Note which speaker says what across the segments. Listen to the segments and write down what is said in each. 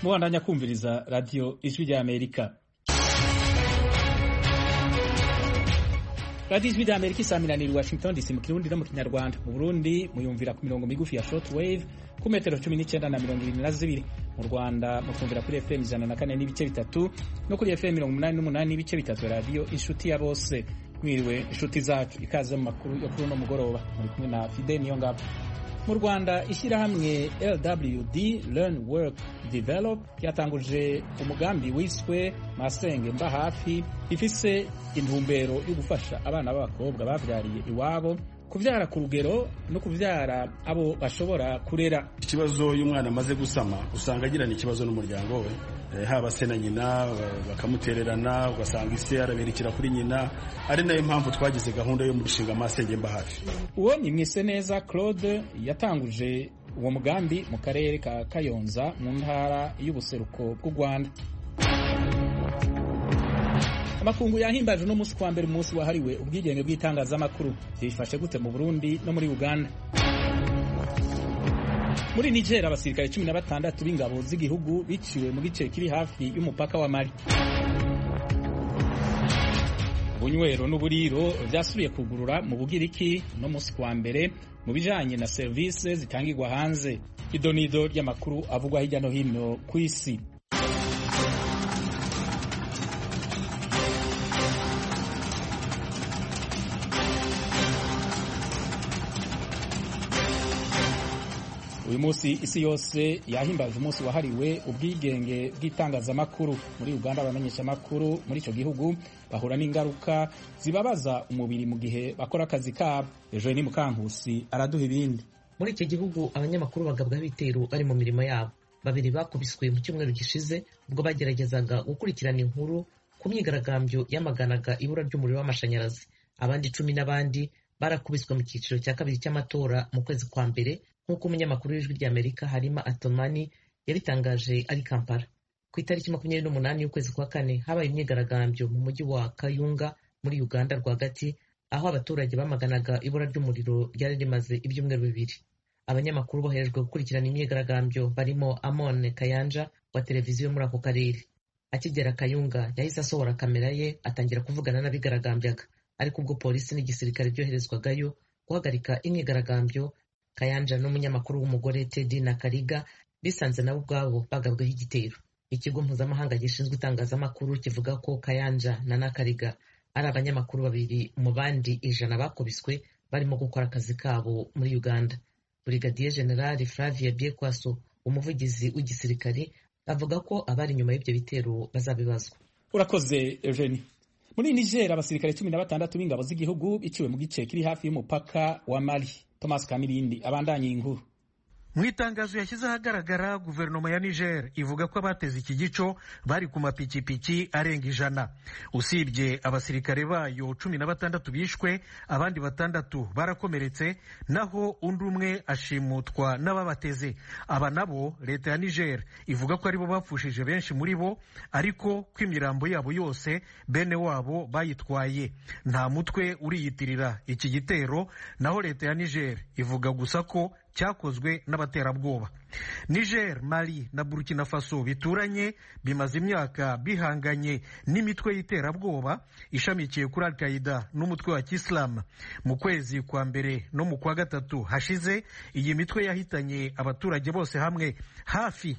Speaker 1: mubandanya kumviriza radio Ijwi rya Amerika. Radio Ijwi rya Amerika isaminanira i Washington DC mu Kirundi no mu Kinyarwanda. Mu Burundi muyumvira ku mirongo migufi ya shortwave ku metero 19 na 22. Mu Rwanda mutumvira kuri FM 104 n'ibice bitatu no kuri FM 88 n'ibice bitatu radio Inshuti ya Bose. Mwiriwe inshuti zacu, ikaze mu makuru yo kuri no mugoroba. Muri kumwe na Fidel Niyongabo. Mu Rwanda ishyirahamwe LWD Learn Work Develop ryatanguje umugambi wiswe Masenge mba hafi, ifise intumbero yo gufasha abana b'abakobwa bavyariye iwabo kuvyara ku rugero no kuvyara abo bashobora kurera.
Speaker 2: Ikibazo y'umwana amaze gusama usanga agirana ikibazo n'umuryango we, haba se na nyina bakamutererana, ugasanga ise araberekera kuri nyina. Ari nayo mpamvu twagize gahunda yo mushinga Masenge mba hafi.
Speaker 1: Uwo ni Mwiseneza Claude yatanguje uwo mugambi mu karere ka Kayonza mu ntara y'ubuseruko bw'u Rwanda. Amakungu yahimbaje no musi kwa mbere umunsi wahariwe ubwigenge bw'itangazamakuru. Byifashe gute mu Burundi no muri Uganda? Muri Niger abasirikare 16 b'ingabo z'igihugu biciwe mu gice kiri hafi y'umupaka wa Mali. Ubunywero n'uburiro byasubiye kugurura mu Bugiriki no musi kwa mbere mu bijanye na service zitangirwa hanze. Idonido ry'amakuru avugwa hirya no hino ku isi. Uyu munsi isi yose yahimbaje umunsi wahariwe ubwigenge bw'itangazamakuru. Muri Uganda abamenyesha makuru muri ico gihugu bahura n'ingaruka zibabaza umubiri mu gihe bakora akazi kabo. Ejoini Mukankusi araduha ibindi.
Speaker 3: Muri iki gihugu abanyamakuru bagabwa ibitero bari mu mirimo yabo. Babiri bakubiswe mu cyumweru gishize ubwo bageragezaga gukurikirana inkuru ku myigaragambyo yamaganaga ibura ry'umuriro w'amashanyarazi. Abandi 10 n'abandi barakubiswe mu cyiciro cya kabiri cy'amatora mu kwezi kwa mbere, nk'uko umunyamakuru w'Ijwi rya Amerika Harima Atomani yabitangaje ari Kampala. Ku itariki 28 y'ukwezi kwa kane habaye imyigaragambyo mu mujyi wa Kayunga muri Uganda rwagati, aho abaturage bamaganaga ibura ry'umuriro ryari rimaze ibyumweru bibiri. Abanyamakuru boherejwe gukurikirana imyigaragambyo barimo Amon Kayanja wa televiziyo muri ako karere. Akigera Kayunga yahise asohora kamera ye atangira kuvugana n'abigaragambyaga, ariko ubwo polisi n'igisirikare byoherezwagayo guhagarika imyigaragambyo, Kayanja n'umunyamakuru w'umugore Teddy Nakariga bisanze nabo ubwabo bagabweho igitero. Ikigo mpuzamahanga gishinzwe itangazamakuru kivuga ko Kayanja na Nakariga ari abanyamakuru babiri mu bandi 100 bakubiswe barimo gukora akazi kabo muri Uganda. Brigadier General Flavia Biekwaso, umuvugizi w'igisirikare, avuga ko abari nyuma y'ibyo bitero bazabibazwa.
Speaker 1: Urakoze Eugenie. Muri Niger abasirikare 16 b'ingabo z'igihugu biciwe mu gice kiri hafi y'umupaka wa Mali. Thomas Kamirindi abandanye inkuru.
Speaker 4: Mu itangazo yashyize ahagaragara, guverinoma ya Niger ivuga ko abateze iki gico bari ku mapikipiki arenga 100. Usibye abasirikare bayo 16 bishwe, abandi 6 barakomeretse, naho undi umwe ashimutwa n'ababateze. Aba nabo leta ya Niger ivuga ko aribo bapfushije benshi muri bo, ariko ko imirambo yabo yose bene wabo bayitwaye. Nta mutwe uriyitirira iki gitero, naho leta ya Niger ivuga gusa ko cyakozwe n'abaterabwoba. Niger, Mali na Burkina Faso bituranye bimaze imyaka bihanganye n'imitwe y'iterabwoba ishamikiye kuri Al-Qaeda n'umutwe wa Islam. Mu kwezi kwa mbere no mu kwa gatatu hashize, iyi mitwe yahitanye abaturage bose hamwe hafi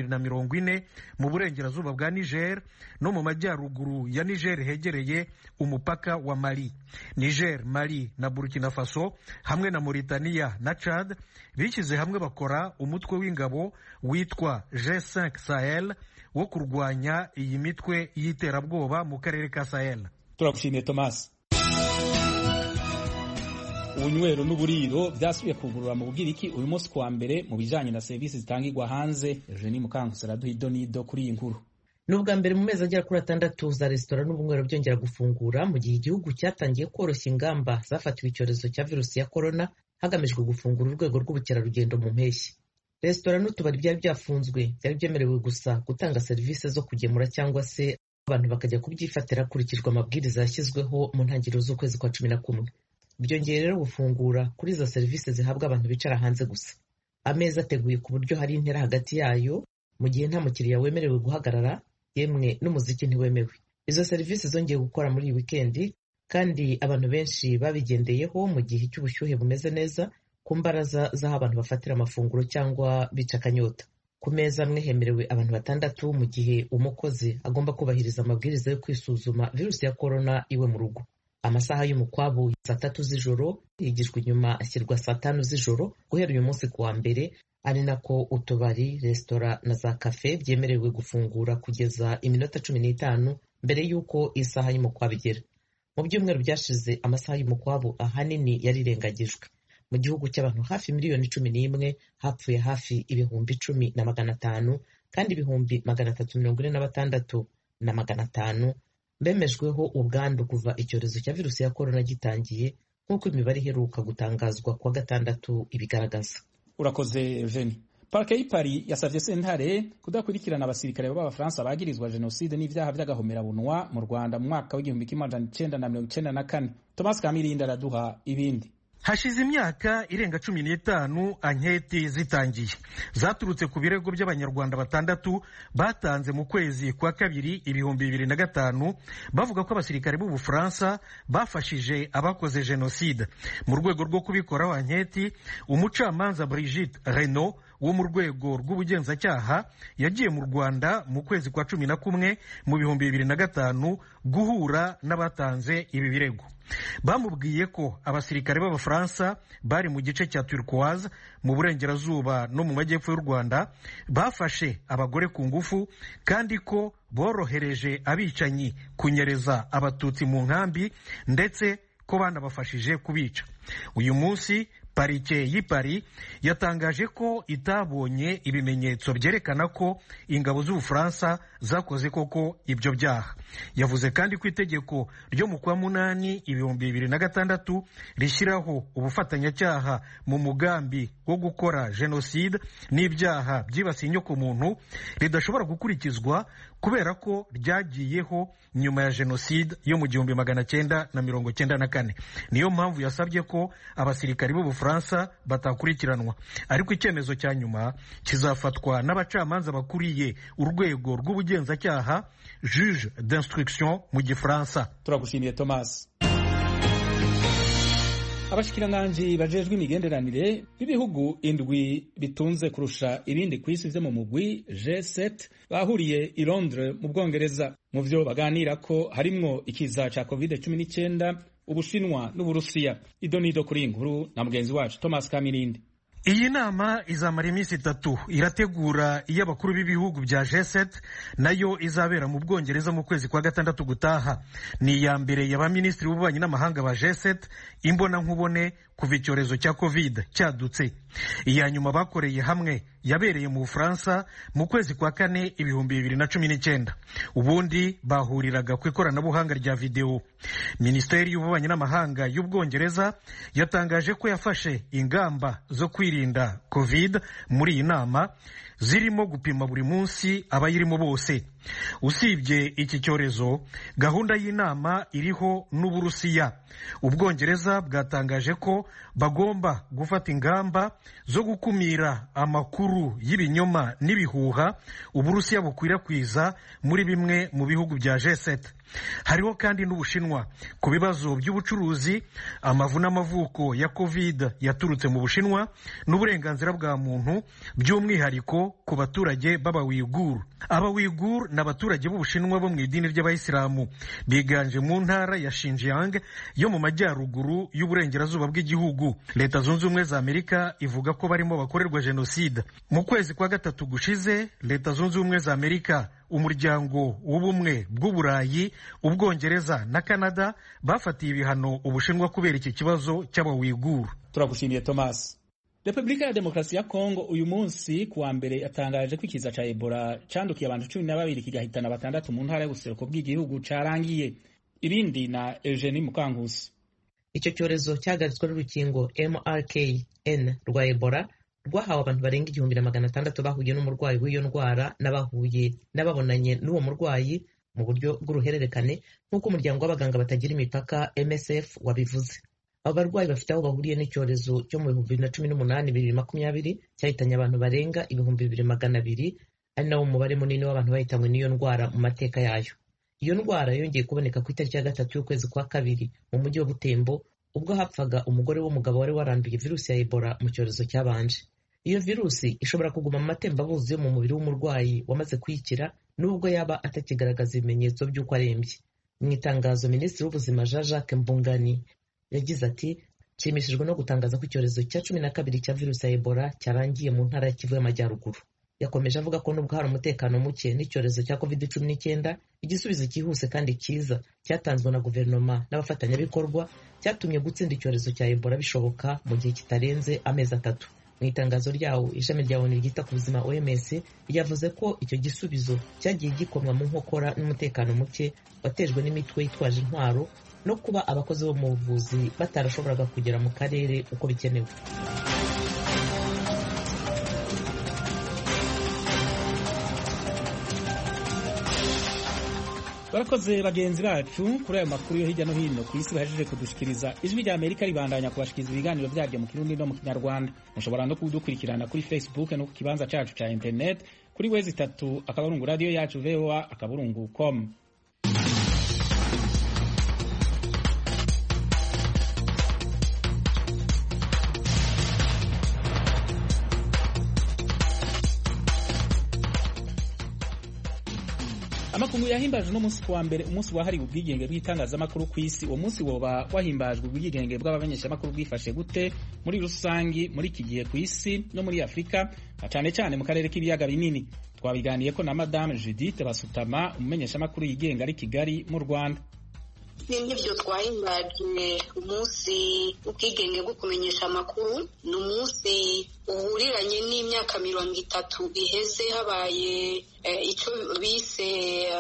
Speaker 4: 240 mu burengerazuba bwa Niger no mu majyaruguru ya Niger hegereye umupaka wa Mali. Niger, Mali na Burkina Faso hamwe na Mauritania na Chad bishyize hamwe bakora umutwe w'ingabo witwa G5 Sahel wo kurwanya iyi mitwe y'iterabwoba mu karere ka Sahel.
Speaker 1: Turagushimiye Thomas. Ubunywero n'uburiro byasubiye kugurura mu Bugiriki uyu munsi kwa mbere mu bijanye na service zitangirwa hanze. Eugenie Mukankusi araduha idonido kuri iyi nkuru.
Speaker 3: N'ubwa mbere mu mezi agera kuri 6 za resitora n'ubunywero byongera gufungura mu gihe igihugu cyatangiye koroshya ingamba zafatiwe icyorezo cya virusi ya corona hagamijwe gufungura urwego rw'ubukerarugendo mu mpeshyi. Resitora n'utubari byari byafunzwe, byari byemerewe gusa gutanga serivisi zo kugemura cyangwa se abantu bakajya kubyifatira kurikijwe amabwiriza yashyizweho mu ntangiriro z'ukwezi kwa 11. Byongeye rero gufungura kuri izo serivisi zihabwa abantu bicara hanze gusa. Ameza ateguye ku buryo hari intera hagati yayo, mu gihe nta mukiriya wemerewe guhagarara, yemwe n'umuziki ntiwemewe. Izo serivisi zongeye gukora muri iyi wikendi kandi abantu benshi babigendeyeho mu gihe cy'ubushyuhe bumeze neza ku mbaraza z'aho abantu bafatira amafunguro cyangwa bica akanyota. Ku meza amwe hemerewe abantu 6 mu gihe umukozi agomba kubahiriza amabwiriza yo kwisuzuma virusi ya korona iwe mu rugo. Amasaha y'umukwabu saa 3 z'ijoro yigijwe inyuma ashyirwa saa 5 z'ijoro guhera uyu munsi kuwa mbere, ari nako utubari, resitora na za kafe byemerewe gufungura kugeza iminota 15 mbere y'uko isaha y'umukwabu igera. Mu byumweru byashize amasaha y'umukwabu ahanini yarirengagijwe. Mu gihugu cy'abantu hafi miliyoni 11 hapfuye hafi ibihumbi 10,500 kandi ibihumbi 346,500 bemejweho ubwandu kuva icyorezo cya virusi ya korona gitangiye, nk'uko imibare iheruka gutangazwa kuwa gatandatu ibigaragaza.
Speaker 1: Urakoze Eugenie. Parke y'Ipari yasavye sentare kudakurikirana abasirikare b'Abafaransa bagirizwa jenoside n'ivyaha vy'agahomerabunwa mu Rwanda mu mwaka w'1994. Thomas Kamirinda araduha ibindi.
Speaker 4: Hashize imyaka irenga 15 anketi zitangiye zaturutse ku birego by'Abanyarwanda 6 batanze mu kwezi kwa kabiri 2005 bavuga ko abasirikare b'u Bufaransa bafashije abakoze jenoside. Mu rwego rwo kubikoraho anketi, umucamanza Brigitte Renaud wo mu rwego rw'ubugenzacyaha yagiye mu Rwanda mu kwezi kwa 11 mu 2005 guhura n'abatanze ibi birego. Bamubwiye ko abasirikare b'Abafaransa bari mu gice cya Turquoise mu burengerazuba no mu majyepfo y'u Rwanda bafashe abagore ku ngufu kandi ko borohereje abicanyi kunyereza abatutsi mu nkambi ndetse ko banabafashije kubica. Uyu munsi parike y'Ipari yatangaje ko itabonye ibimenyetso byerekana ko ingabo z'Ubufaransa zakoze koko ibyo byaha. Yavuze kandi ko itegeko ryo mu kwa 8 2006 rishyiraho ubufatanyacyaha mu mugambi wo gukora jenoside n'ibyaha byibasiye inyokomuntu ridashobora gukurikizwa kubera ko ryagiyeho nyuma ya jenoside yo mu 1994. Niyo mpamvu yasabye ko abasirikari b'Ubufaransa batakurikiranwa, ariko icyemezo cya nyuma kizafatwa n'abacamanza bakuriye urwego rw'ubugenzacyaha, juge d'instruction mu Gifaransa.
Speaker 1: Turagushimiye Thomas. Abashikiranganji bajejwe imigenderanire b'ibihugu indwi bitunze kurusha ibindi ku isi vyo mu mugwi G7 bahuriye i Londres mu Bwongereza. Mu vyo baganira ko harimwo ikiza ca COVID-19, Ubushinwa n'Uburusiya. Idonido kuri inkuru na mugenzi wacu Thomas Kamirindi.
Speaker 4: Iyi nama izamara iminsi 3 irategura iy'abakuru b'ibihugu bya G7 nayo izabera mu Bwongereza mu kwezi kwa gatandatu gutaha. Ni iya mbere y'abaminisitiri b'ububanyi n'amahanga ba G7 imbona nkubone kuva icyorezo cya COVID cyadutse. Iya nyuma bakoreye hamwe yabereye mu Bufaransa mu kwezi kwa 4 2019. Ubundi bahuriraga ku ikoranabuhanga rya video. Minisiteri y'ububanyi n'amahanga y'Ubwongereza yatangaje ko yafashe ingamba zo kwirinda COVID muri iyi nama, zirimo gupima buri munsi abayirimo bose. Usibye iki cyorezo, gahunda y'inama iriho n'Uburusiya. Ubwongereza bwatangaje ko bagomba gufata ingamba zo gukumira amakuru y'ibinyoma n'ibihuha Uburusiya bukwirakwiza muri bimwe mu bihugu bya G7. Hariho kandi n'Ubushinwa ku bibazo by'ubucuruzi, amavu n'amavuko ya COVID yaturutse mu Bushinwa n'uburenganzira bwa muntu, by'umwihariko ku baturage b'Aba-Uighur. Aba-Uighur n'abaturage b'Ubushinwa bo mu idini ry'Abayisilamu, biganje mu ntara ya Xinjiang yo mu majyaruguru y'uburengerazuba bw'igihugu. Leta Zunze Ubumwe za Amerika ivuga ko barimo bakorerwa jenoside. Mu kwezi kwa gatatu gushize, Leta Zunze Ubumwe za Amerika, Umuryango w'Ubumwe bw'Uburayi, Ubwongereza na Canada bafatiye ibihano Ubushinwa kubera iki kibazo cy'Aba-Uighur.
Speaker 1: Turagushimiye Thomas. Republika ya Demokarasi ya Kongo uyu munsi kuwa mbere yatangaje ko ikiza ca Ebola candukiye abantu 12 kigahitana 6 mu ntara y'ubuseruko bw'igihugu carangiye. Ibindi na Eugenie Mukankusi.
Speaker 3: Icyo cyorezo cyagaritswe n'urukingo MRKN rwa Ebola rwahawe abantu barenga 1600 bahuye n'umurwayi w'iyo ndwara n'abahuye n'ababonanye n'uwo murwayi mu buryo bw'uruhererekane, nk'uko umuryango w'abaganga batagira imipaka MSF wabivuze. Abo barwayi bafite aho bahuriye n'icyorezo cyo mu 2018-2020 cyahitanye abantu barenga 2200, ari nawo umubare munini w'abantu bahitanywe n'iyo ndwara mu mateka yayo. Iyo ndwara yongeye kuboneka ku itariki ya 3 y'ukwezi kwa kabiri mu mujyi wa Butembo ubwo hapfaga umugore w'umugabo wari waranduye virusi ya Ebola mu cyorezo cyabanje. Iyo virusi ishobora kuguma mu matembabuzi yo mu mubiri w'umurwayi wamaze kuyikira nubwo yaba atakigaragaza ibimenyetso by'uko arembye. Mu itangazo Minisitiri w'Ubuzima Jean-Jacques Mbungani yagize ati nshimishijwe no gutangaza ko icyorezo cya 12 cya virusi ya Ebola cyarangiye mu ntara ya Kivu y'Amajyaruguru. Yakomeje avuga ko nubwo hari umutekano muke n'icyorezo cya COVID-19, igisubizo cyihuse kandi cyiza cyatanzwe na guverinoma n'abafatanyabikorwa cyatumye gutsinda icyorezo cya Ebola bishoboka mu gihe kitarenze amezi 3. Mu itangazo ryawo ishami rya ONU ryita ku buzima OMS ryavuze ko icyo gisubizo cyagiye gikomwa mu nkokora n'umutekano muke watejwe n'imitwe yitwaje intwaro no kuba abakozi bo mu buvuzi batarashoboraga kugera mu karere uko bikenewe.
Speaker 1: Barakoze bagenzi bacu kuri ayo makuru yo hirya no hino ku isi bahejeje kudushikiriza. Ijwi rya Amerika ribandanya kubashikiriza ibiganiro byaryo mu Kirundi no mu Kinyarwanda. Mushobora no kudukurikirana kuri Facebook no ku kibanza cyacu cya internet kuri wezi3 radio yacu voa.com. Amakungu yahimbajwe no munsi kuwa mbere umunsi wahariwe ubwigenge bw'itangazamakuru ku isi. Uwo munsi woba wahimbajwe ubwigenge bw'abamenyeshamakuru bwifashe gute muri rusangi muri iki gihe ku isi no muri Afrika cyane cyane mu karere k'ibiyaga binini? Twabiganiye ko na Madame Judith Basutama umumenyeshamakuru yigenga ari Kigali mu Rwanda.
Speaker 5: N'ibyo twahimbaje umunsi ubwigenge bwo kumenyesha amakuru ni umunsi uhuriranye n'imyaka 30 iheze habaye icyo bise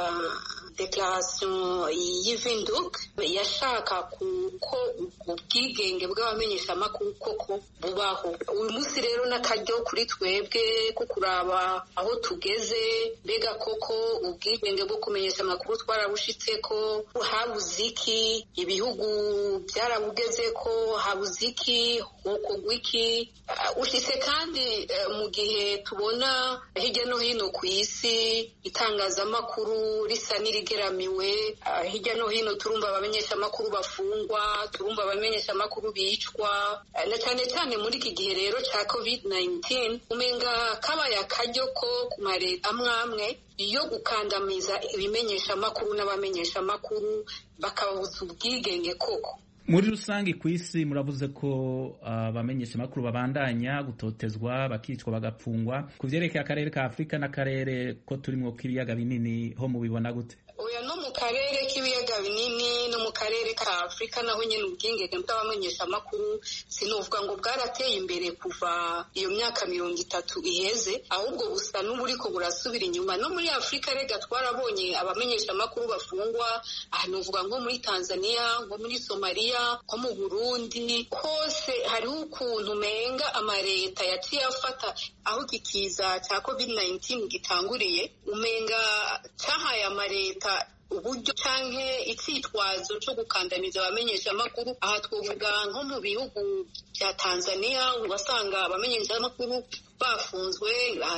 Speaker 5: declaration y'Ivinduk yashaka ko ubwigenge bw'abamenyesha amakuru koko bubaho. Uyu munsi rero n'akaryo kuri twebwe ko kuraba aho tugeze, mbega koko ubwigenge bwo kumenyesha amakuru twarabushitse ko habuze iki, ibihugu byarabugeze ko habuze iki, hokogwa iki. Ushitse kandi mu gihe tubona hirya no hino ku isi itangazamakuru risa n'irigeramiwe, hirya no hino turumva abamenyeshamakuru bafungwa, turumva abamenyeshamakuru bicwa, na cyane cyane muri iki gihe rero cya COVID-19 umenga kabaye akaryo ko ku mareta amwe iyo gukandamiza ibimenyeshamakuru n'abamenyeshamakuru bakabuza ubwigenge koko.
Speaker 1: Muri rusange ku isi muravuze ko abamenyeshamakuru babandanya gutotezwa, bakicwa, bagapfungwa. Ku vyerekeye akarere ka Afrika n'akarere ko turimo k'ibiyaga binini ho mubibona gute?
Speaker 5: Oya, no mu karere k'ibiyaga binini no mu karere ka Afrika naho nyene ubwigenge bw'abamenyeshamakuru sinuvuga ngo bwarateye imbere kuva iyo myaka 30 iheze, ahubwo busa n'uburiko burasubira inyuma. No muri Afrika rega twarabonye abamenyeshamakuru bafungwa, nuvuga nko muri Tanzania, nko muri Somalia, nko mu Burundi. Hose hariho ukuntu menga amareta yaciye afata aho kikiza cya COVID-19 gitanguriye, umenga cyahaye amareta uburyo canke icyitwazo cyo gukandamiza abamenyeshamakuru. Aha twovuga nko mu bihugu bya Tanzania ubasanga abamenyeshamakuru bafunzwe,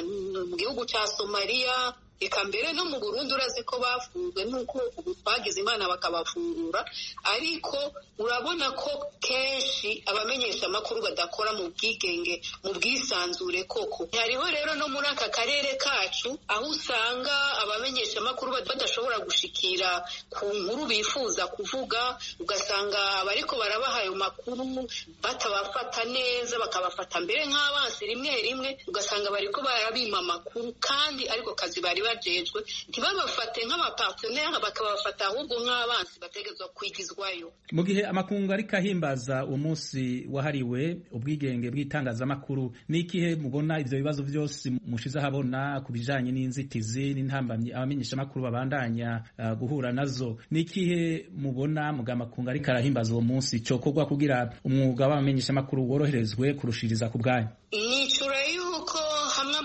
Speaker 5: mu gihugu cya Somalia, eka mbere no mu Burundi urazi ko bafunzwe nuko ubu twagize Imana bakabafungura. Ariko urabona ko kenshi abamenyeshamakuru badakora mu bwigenge, mu bwisanzure koko. Hariho rero no muri aka karere kacu aho usanga abamenyeshamakuru badashobora gushikira ku nkuru bifuza kuvuga, ugasanga bariko barabaha ayo makuru batabafata neza, bakabafata mbere nk'abansi rimwe ugasanga bariko barabima amakuru kandi ariko kazi bari bajejwe ntibabafate nk'abapartenere, bakabafata ahubwo nk'abansi bategezwa kwigizwayo.
Speaker 1: Mu gihe amakungu ariko ahimbaza uwo munsi wahariwe ubwigenge bw'itangazamakuru, ni ikihe mubona ivyo bibazo byose mushize ahabona ku bijanye n'inzitizi n'intambamyi abamenyeshamakuru babandanya guhura nazo? Ni ikihe mubona muga amakungu ariko arahimbaza uwo munsi cokorwa kugira umwuga w'abamenyeshamakuru woroherezwe kurushiriza ku bwanyu?
Speaker 5: Nicura yuko hamwe amareta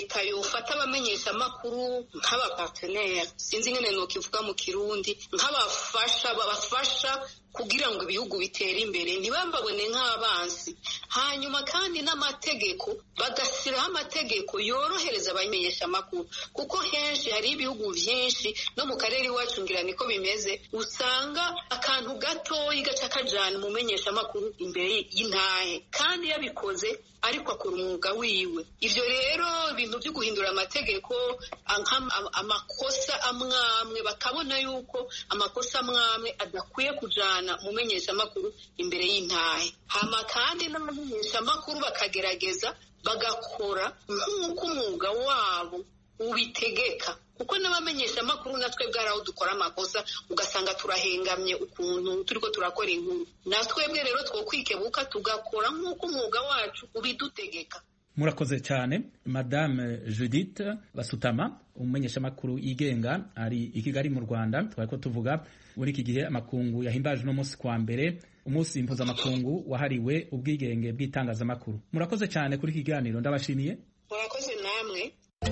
Speaker 5: leta yofata abamenyesha amakuru nk'abapartenere, sinzi ngene nokivuga mu Kirundi, nk'abafasha babafasha kugira ngo ibihugu bitere imbere, ntibambabone nk'abansi. Hanyuma kandi n'amategeko, bagashyiraho amategeko yorohereza abamenyesha amakuru, kuko henshi hari ibihugu byinshi no mu karere iwacu ngira niko bimeze, usanga akantu gatoyi gaca kajana umumenyesha amakuru imbere y'intahe, kandi yabikoze ariko akora umwuga wiwe. Ivyo rero ibintu byo guhindura amategeko, amakosa amwamwe bakabona yuko amakosa amwamwe adakwiye kujana umumenyesha amakuru imbere y'intahe. Hama kandi n'abamenyesha amakuru bakagerageza bagakora nk'uko umwuga wabo ubitegeka, kuko n'abamenyesha amakuru natwe bwaraho dukora amakosa ugasanga turahengamye ukuntu turiko turakora inkuru. Natwebwe rero twokwikebuka tugakora nk'uko umwuga wacu ubidutegeka.
Speaker 1: Murakoze cyane Madame Judith Basutama, umumenyesha amakuru yigenga ari i Kigali mu Rwanda. Twariko tuvuga muri iki gihe amakungu yahimbaje no munsi kwa mbere, umunsi mpuzamakungu wahariwe ubwigenge bw'itangazamakuru. Murakoze cyane kuri iki kiganiro, ndabashimiye.
Speaker 5: Murakoze namwe.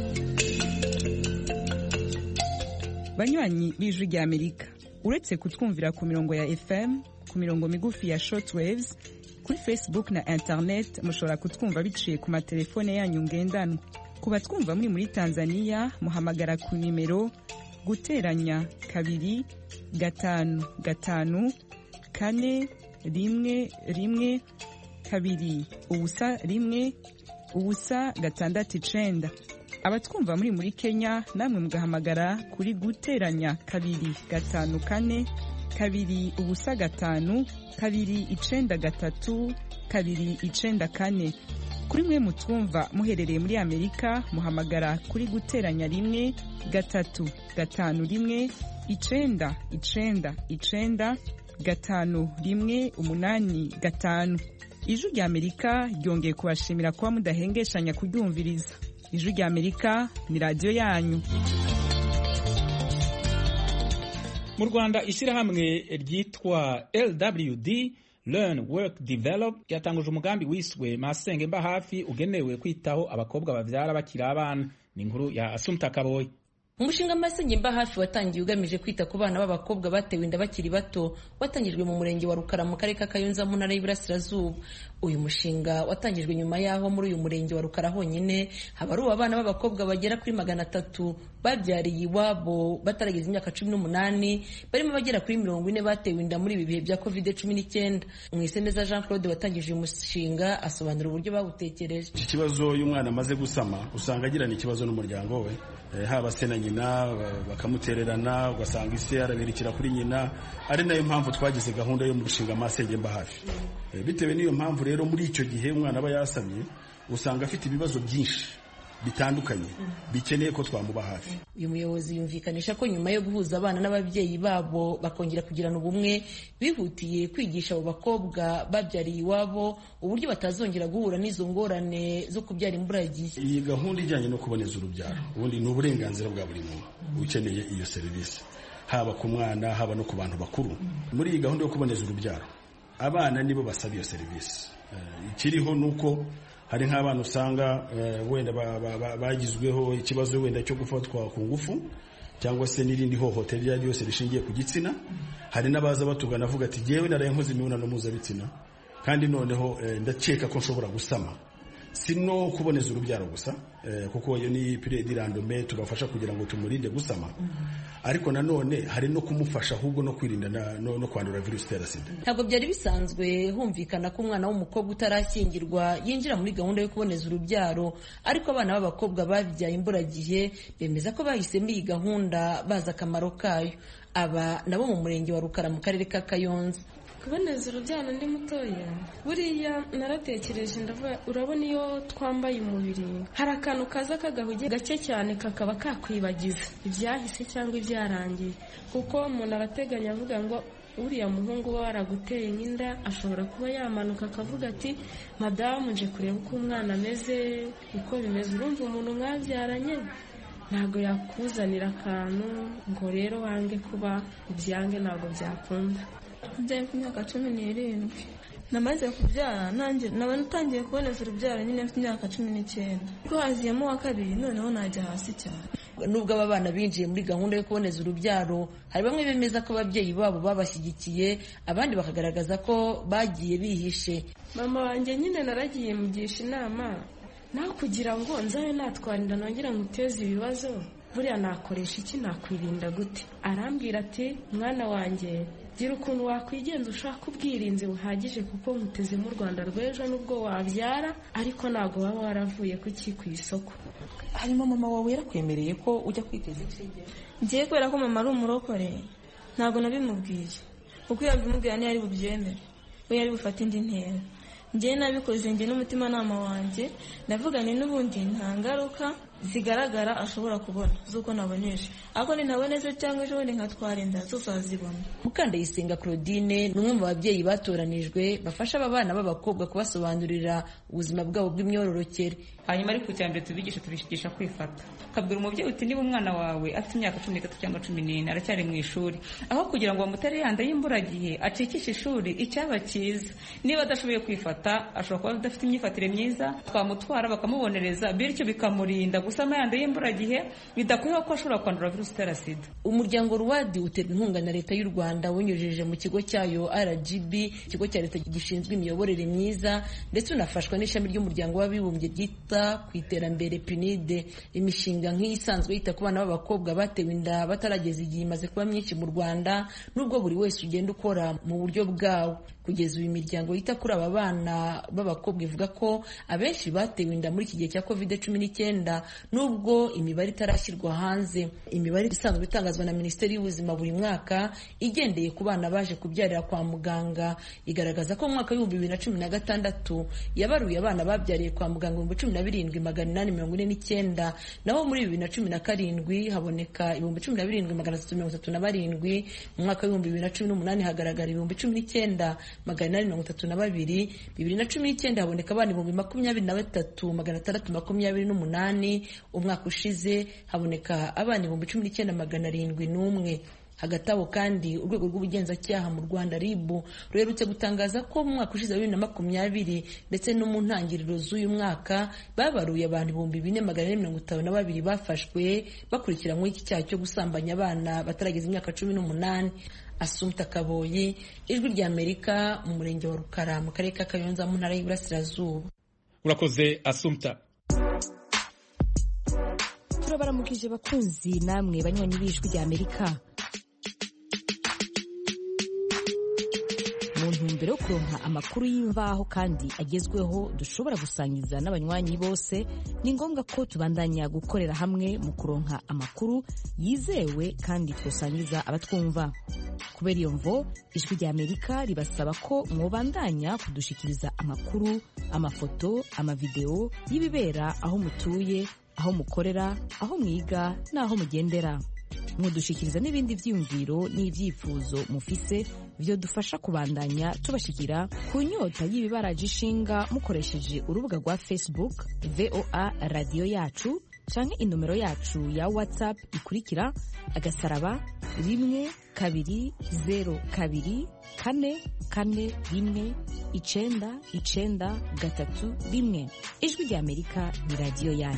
Speaker 6: Banywanyi b'Ijwi ry'Amerika, uretse kutwumvira ku mirongo ya FM, ku mirongo migufi ya shortwaves, kuri Facebook na internet mushobora kutwumva biciye ku matelefone yanyu ngendanwa. Ku batwumva muri Tanzania muhamagara ku nimero guteranya 255 411 2 ubusa 669. Abatwumva muri Kenya namwe mugahamagara kuri guteranya 254 2 5 293 kuri mwe mutwumva muherereye muri Amerika muhamagara kuri guteranya 1 3 5 1 9 9 5 1 8 5. Ijwi ry'Amerika ryongeye kubashimira kuba mudahengeshanya kuryumviriza. Ijwi ry'Amerika ni radio yanyu.
Speaker 1: Mu Rwanda ishyirahamwe ryitwa LWD Learn Work Develop ryatanguje umugambi wiswe Masenge Mba Hafi ugenewe kwitaho abakobwa bavyara bakiri abana. Ni inkuru ya Asumta Kaboyi.
Speaker 7: Umushinga Masenge Mba Hafi watangiye ugamije kwita ku bana b'abakobwa batewe inda bakiri bato, watangijwe mu murenge wa Rukara mu karere ka Kayonza mu ntara y'Iburasirazuba. Uyu mushinga watangijwe nyuma yaho muri uyu murenge wa Rukara honyine habaruwe abana b'abakobwa bagera kuri 300 babyariye iwabo batarageza imyaka 18, barimo bagera kuri 40 batewe inda muri ibi bihe bya COVID-19. Mwiseneza Jean Claude watangije uyu mushinga asobanura uburyo bawutekereje.
Speaker 2: Iki kibazo y'umwana amaze gusama usanga agirana ikibazo n'umuryango we, haba se na nyina bakamutererana, ugasanga ise arabirikira kuri nyina. Ari nayo mpamvu twagize gahunda yo mu mushinga Masenge Mba Hafi. Bitewe n'iyo mpamvu rero muri icyo gihe umwana aba yasamye usanga afite ibibazo byinshi bitandukanye bikeneye ko twamuba hafi.
Speaker 7: Uyu muyobozi yumvikanisha ko nyuma yo guhuza abana n'ababyeyi babo bakongera kugirana ubumwe, bihutiye kwigisha abo bakobwa babyariye iwabo uburyo batazongera guhura n'izo ngorane zo kubyara imburagihe.
Speaker 2: Iyi gahunda ijyanye no kuboneza urubyaro ubundi ni uburenganzira bwa buri muntu ukeneye iyo serivisi, haba ku mwana haba no ku bantu bakuru. Muri iyi gahunda yo kuboneza urubyaro abana nibo basaba iyo serivisi. Ikiriho nuko hari nk'abana usanga wenda bagizweho ikibazo wenda cyo gufatwa ku ngufu cyangwa se n'irindi hohoterwa ryose rishingiye ku gitsina. Hari n'abaza batugana avuga ati jewe naraye nkoze imibonano mpuzabitsina kandi noneho ndakeka ko nshobora gusama. Sino kuboneza urubyaro gusa kuko iyo ni randome tubafasha kugira ngo tumurinde gusama, ariko nanone hari no kumufasha ahubwo no kwirinda no kwandura virusi itera sida.
Speaker 7: Ntabwo byari bisanzwe humvikana ko umwana w'umukobwa utarashyingirwa yinjira muri gahunda yo kuboneza urubyaro, ariko abana b'abakobwa babyaye imburagihe bemeza ko bahisemo iyi gahunda bazi akamaro kayo. Aba nabo mu murenge wa Rukara mu karere ka Kayonza.
Speaker 8: Kuboneza urubyaro ndi mutoya buriya naratekereje ndavuga, urabona iyo twambaye umubiri hari akantu kaza kagahugiye gake cyane kakaba kakwibagiza ibyahise cyangwa ibyarangiye, kuko umuntu arateganya avuga ngo uriya muhungu we waraguteye nk'inda ashobora kuba yamanuka akavuga ati madamu nje kureba uko umwana ameze uko bimeze. Urumva umuntu mwabyaranye ntabwo yakuzanira akantu ngo rero wange kuba ubyange, ntabwo byakunda.
Speaker 9: Byaje ku myaka 17.
Speaker 8: namaze kubyara nanjye naba natangiye kuboneza urubyaro nyine mfite imyaka 19 ko haziyemo wa kabiri noneho najya hasi cyane.
Speaker 7: Nubwo aba bana binjiye muri gahunda yo kuboneza urubyaro, hari bamwe bemeza ko ababyeyi babo babashyigikiye, abandi bakagaragaza ko bagiye bihishe.
Speaker 8: Mama wanjye nyine naragiye mugisha inama naho kugira ngo nzabe natwarira nongera nguteze ibibazo, buriya nakoresha iki, nakwirinda gute? Arambwira ati mwana wanjye gira ukuntu wakwigenza ushaka ubwirinzi buhagije kuko nkuteze mu Rwanda rw'ejo nubwo wabyara ariko ntago waba waravuye ku isoko.
Speaker 7: Harimo mama wawe yarakwemereye ko ujya kwiteza iki?
Speaker 8: Ngiye kubera ko mama ari umurokore ntago nabimubwiye kuko iyo bimubwira ntiyari bubyemere, we yari bufata indi ntera. Ngiye nabikoze njye n'umutima nama wanjye ndavuga ni n'ubundi nta ngaruka zigaragara ashobora kubona z'uko nabonesha, ariko nintaboneze cyangwa ejo bundi nkatwara inda zose azibona.
Speaker 7: Mukandayisenga Claudine ni umwe mu babyeyi batoranijwe bafasha aba bana b'abakobwa kubasobanurira ubuzima bwabo bw'imyororokere.
Speaker 9: Hanyuma ariko cyambere tubigisha kwifata, ukabwira umubyeyi uti niba umwana wawe afite imyaka 13 cyangwa 14 aracyari mu ishuri, aho kugira ngo bamutere yanda y'imburagihe acikishe ishuri, icyaba cyiza niba adashoboye kwifata ashobora kuba adafite imyifatire myiza, twamutwara bakamubonereza bityo bikamurinda gusama yanda y'imburagihe bidakwiye ko ashobora kwandura virusi itera sida.
Speaker 7: Umuryango Ruwadi uterwa inkunga na leta y'u Rwanda unyujije mu kigo cyayo RGB, ikigo cya leta gishinzwe imiyoborere myiza, ndetse unafashwa n'ishami ry'umuryango w'abibumbye ryita ku iterambere PNID. Imishinga nk'isanzwe yita ku bana b'abakobwa batewe inda batarageza igihe imaze kuba myinshi mu Rwanda, nubwo buri wese ugenda ukora mu buryo bwawo. Kugeza uyu miryango yita kuri aba bana b'abakobwa ivuga ko abenshi batewe inda muri iki gihe cya COVID-19 nubwo imibare itarashyirwa hanze. Imibare isanzwe itangazwa na Minisiteri y'Ubuzima buri mwaka igendeye ku bana baje kubyarira kwa muganga igaragaza ko mu mwaka wa 2016 yabaruye abana babyariye kwa muganga 17,849, naho muri 2017 haboneka 17,337, mu mwaka wa 2018 hagaragara 19,832, 2019 haboneka abana 23,628, umwaka ushize haboneka abana 19,701. Hagati aho kandi urwego rw'ubugenzacyaha mu Rwanda RIB ruherutse gutangaza ko mu mwaka ushize 2020 ndetse no mu ntangiriro z'uyu mwaka babaruye abantu 4,452 bafashwe bakurikiranywe iki cyaha cyo gusambanya abana batarageza imyaka 18. Assumpta Kaboyi, Ijwi ry'Amerika, mu murenge wa Rukara mu karere ka Kayonza mu ntara y'Iburasirazuba.
Speaker 1: Urakoze Assumpta.
Speaker 10: Turabaramukije bakunzi namwe banywanyi b'Ijwi ry'Amerika. Mu ntumbero yo kuronka amakuru y'imvaho kandi agezweho dushobora gusangiza n'abanywanyi bose, ni ngombwa ko tubandanya gukorera hamwe mu kuronka amakuru yizewe kandi twosangiza abatwumva. Kubera iyo mvo, Ijwi ry'Amerika ribasaba ko mwobandanya kudushikiriza amakuru, amafoto, amavideo y'ibibera aho mutuye, aho mukorera, aho mwiga n'aho mugendera. Mudushikiriza n'ibindi vyiyumviro n'ivyifuzo mufise byo dufasha kubandanya tubashikira ku nyota y'ibibaraje ishinga mukoresheje urubuga rwa Facebook VOA Radio Yacu canke inomero yacu ya WhatsApp ikurikira *12044419931. Ijwi ry'Amerika ni radio yanyu.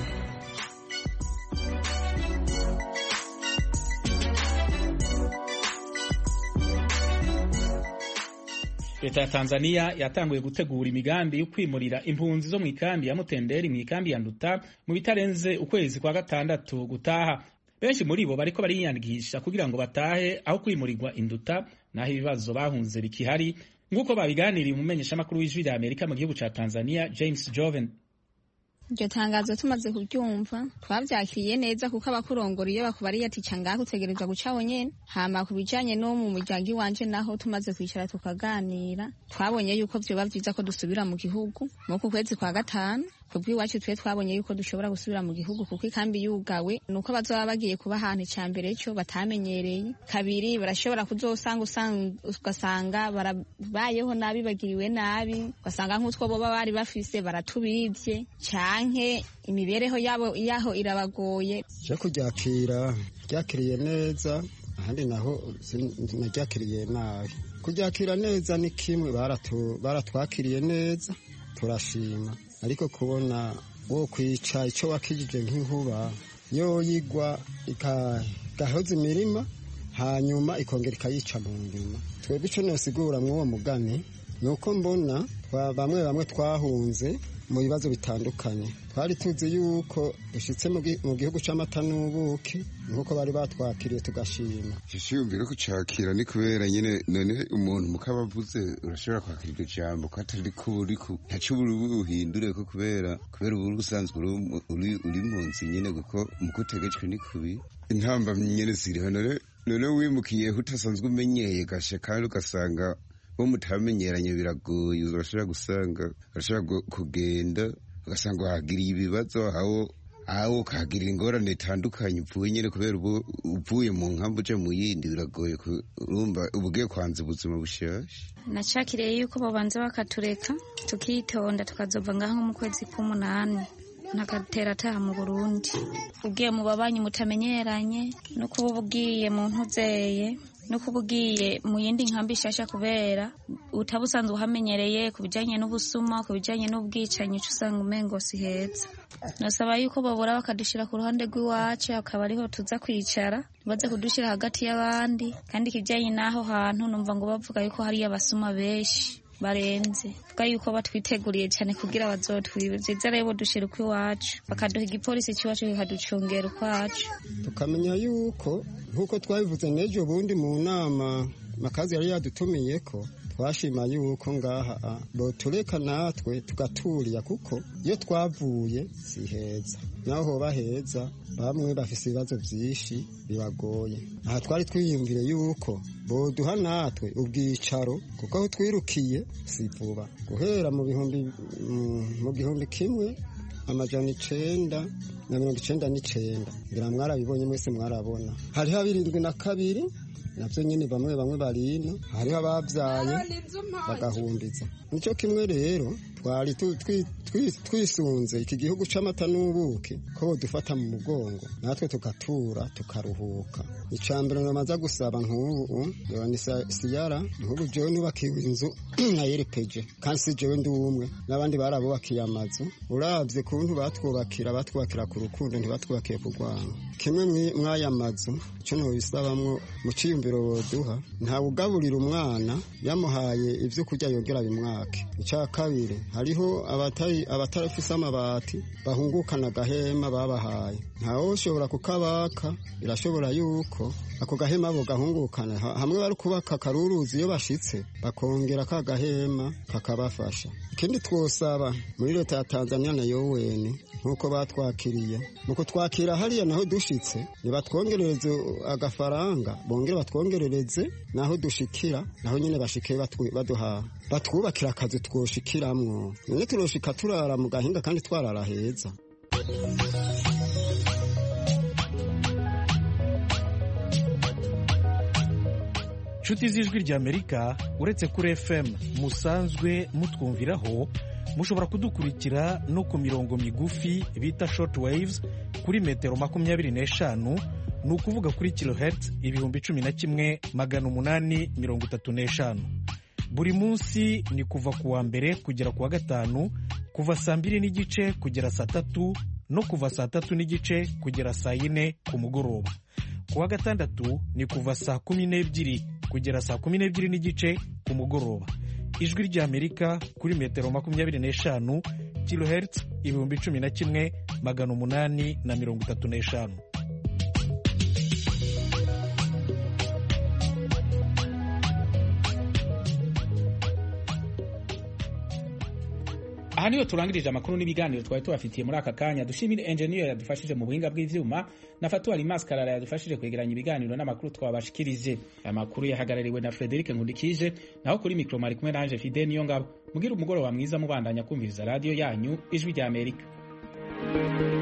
Speaker 1: Leta ya Tanzania yatanguye gutegura imigambi yo kwimurira impunzi zo mu ikambi ya Mutenderi mu ikambi ya Nduta mu bitarenze ukwezi kwa gatandatu gutaha. Benshi muri bo bariko bariyandikisha kugira ngo batahe aho kwimurirwa Induta naho ibibazo bahunze bikihari, nguko babiganiriye umumenyeshamakuru w'Ijwi ry'Amerika mu gihugu ca Tanzania James Joven.
Speaker 11: Iryo tangazo tumaze kuryumva twavyakiriye neza kuko abakurongora iyo bakubariye ati canga kutegerezwa guca wonyene. Hama kubijanye no mu muryango wanje naho tumaze kwicara tukaganira twabonye yuko vyoba vyiza ko dusubira mu gihugu mu kwezi kwa gatanu. Kubwiwacu twe twabonye yuko dushobora gusubira mu gihugu kuko ikambi yugawe nuko bazoba bagiye kuba ahantu cyambere cyo batamenyereye. Kabiri barashobora ugasanga barabayeho nabi, bagiriwe nabi, ugasanga nk'utwo boba bari bafise baratubivye canke imibereho yabo yaho irabagoye.
Speaker 12: Je kuryakiriye neza ahandi naho naryakiriye nabi kuryakira neza ni kimwe, baratwakiriye neza turashima, ariko kubona wo kwica icyo wakijije nk'inkuba yo yigwa igahoza imirima hanyuma ikongera ikayica mu ndima. Twebwe icyo nosigura mw'uwo mugani ni uko mbona bamwe twahunze mu bibazo bitandukanye. Twari tuzi yuko dushitse mu gihugu c'amata n'ubuki nk'uko bari batwakiriye tugashima.
Speaker 13: Shishiyumvira ko cakira ni kubera nyene none umuntu mukabavuze urashobora kwakira iryo jambo ko atari ko uriko ntaco ubuhindure ko kubera ubu usanzwe uri mu nzi nyene kuko mukutegetswe ni kubi intamba nyene ziriho none wimukiye utasanzwe umenyeye gashe kandi ugasanga bo mutamenyeranye biragoye, urashobora gusanga urashobora kugenda ugasanga wahagiriye ibibazo aho ukahagirira ingorane itandukanye upfuye nyine kubera uvuye mu nkambi uje mu yindi biragoye urumva ubugiye kwanza ubuzima bushasha.
Speaker 14: Nacakiriye yuko babanza bakatureka tukitonda tukazova ngaho mu kwezi k'8 ntakatera ataha mu Burundi. Ugiye mu babanyi mutamenyeranye no kuba ugiye mu ntuzeye no kuba ugiye mu yindi nkambi shasha kubera utabusanzwe uhamenyereye ku bijanye n'ubusuma, ku bijanye n'ubwicanyi usanga umengo si heza. Nasaba yuko babura bakadushira ku ruhande rw'iwacu akaba ariho tuza kwicara baze kudushira hagati y'abandi, kandi kijanye n'aho hantu numva ngo bavuga yuko hari abasuma benshi barenze vuga yuko batwiteguriye cyane kugira bazotwibiza rero dushira uko iwacu bakaduha igipolisi cy'iwacu kikaducungera ukwacu
Speaker 12: tukamenya yuko nkuko twabivuze n'ejo bundi mu nama makazi yari yadutumiye ko twashima yuko ngaha botureka natwe tugaturiya kuko iyo twavuye si heza naho hoba heza bamwe bafise ibibazo byinshi bibagoye. Aha twari twiyumvire yuko boduha natwe ubwicaro kuko aho twirukiye si vuba guhera mu gihumbi kimwe amajana 999 ngira mwarabibonye mwese mwarabona hariho 72 navyo nyene bamwe barino hariho ababyaye bagahumbiza. Nico kimwe rero twari twisunze iki gihugu c'amata n'ubuki ko dufata mu mugongo natwe tugatura tukaruhuka. Icambere namaza gusaba nk'ubu yoni siyara nk'ubu jewe nubakiwe inzu na yerepeje kandi si jewe ndi umwe n'abandi barabubakiye amazu. Uravye kuntu batwubakira ku rukundo ntibatwubakiye kurwana. Kimwe mwaya mazu cyo no bisabamwo mu ciyumbiro boduha nta ugaburira umwana yamuhaye ivyo kurya yongera bimwake. Icya kabiri hariho abatarafise amabati bahungukana gahema babahaye ntawo ushobora kukabaka birashobora yuko ako gahema bo gahungukana hamwe bari kubaka karuruzi iyo bashitse bakongera ka gahema kakabafasha. Ikindi twosaba muri leta ya Tanzania na yowene nkuko batwakiriye muko twakira hariya naho dushitse nibatwongerereze agafaranga bongere batwongerereze naho dushikira naho nyene bashike baduha batwubakira akazi twoshikiramwo none turoshika turara mu gahinga kandi twarara heza.
Speaker 4: Nshuti z'ijwi ry'Amerika uretse kuri FM musanzwe mutwumviraho mushobora kudukurikira no ku mirongo migufi bita short waves kuri metero 25 ni ukuvuga kuri kilohertz 11,835. Buri munsi ni kuva ku wa mbere kugera ku wa gatanu kuva saa 2:30 kugera saa 3 no kuva saa 3:30 kugera saa 4 ku mugoroba. Ku wa gatandatu ni kuva saa 12 kugera saa 12:30 ku mugoroba. Ijwi ry'Amerika kuri metero 25 kilohertz 11,835.
Speaker 1: Aha niyo turangirije amakuru n'ibiganiro twari tubafitiye muri aka kanya. Dushimire engineer yadufashije mu buhinga bw'ivyuma na Fatwari Maskarara yadufashije kwegeranya ibiganiro n'amakuru twabashikirije. Aya makuru yahagarariwe na Frederic Nkundikije naho kuri micro mari kumwe nanje Fide niyo ngabo. Mugira umugoroba mwiza mubandanya kumviriza radio yanyu Ijwi ry'Amerika.